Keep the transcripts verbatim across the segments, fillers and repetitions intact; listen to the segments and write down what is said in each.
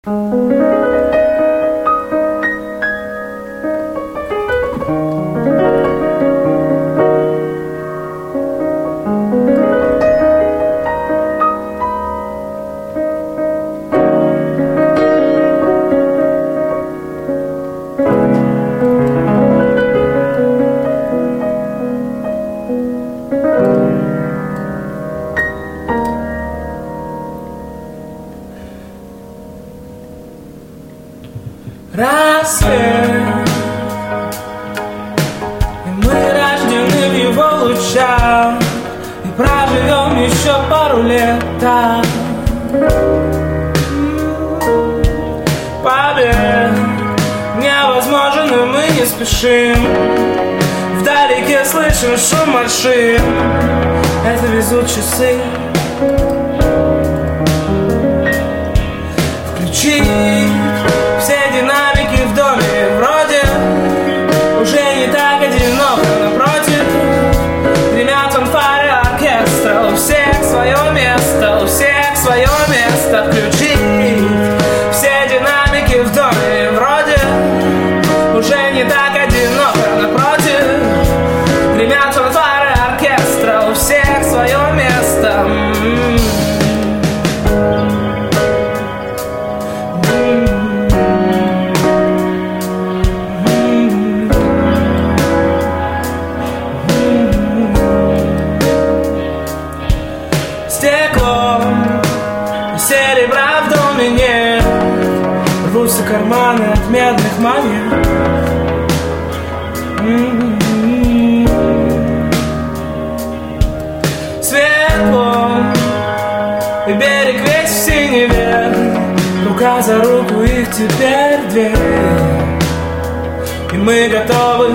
Рассвет, и мы рождены в его лучах, и проживем еще пару лет так. Побег невозможен, и мы не спешим. Вдалеке слышим шум машин, это везут часы. Включи все динамики в доме, вроде уже не так одиноко. Напротив, гремят фанфары оркестра. У всех свое место, у всех свое место. Включить все динамики в доме, вроде уже не так одиноко. Напротив, гремят фанфары оркестра. У всех свое место. Серебра в доме нет, рвутся карманы от медных монет. Mm-hmm. Светло, и берег весь в синеве, рука за руку, их теперь две, и мы готовы.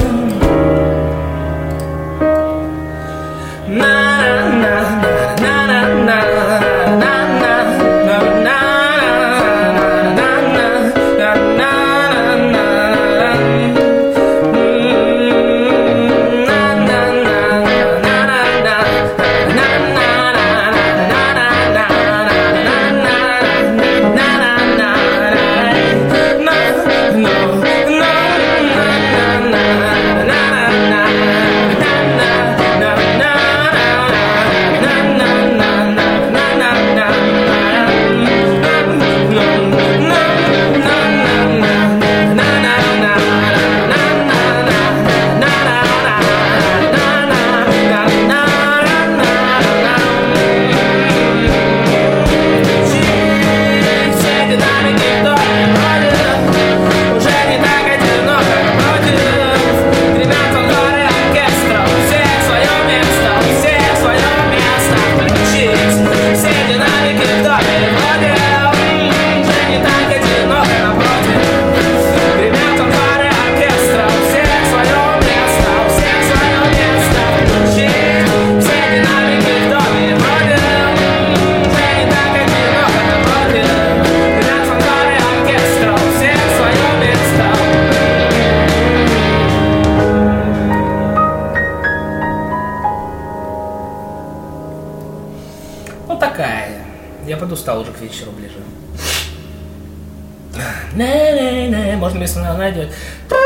Вот такая. Я подустал уже к вечеру ближе. Не-не-не, можно, если она найдет.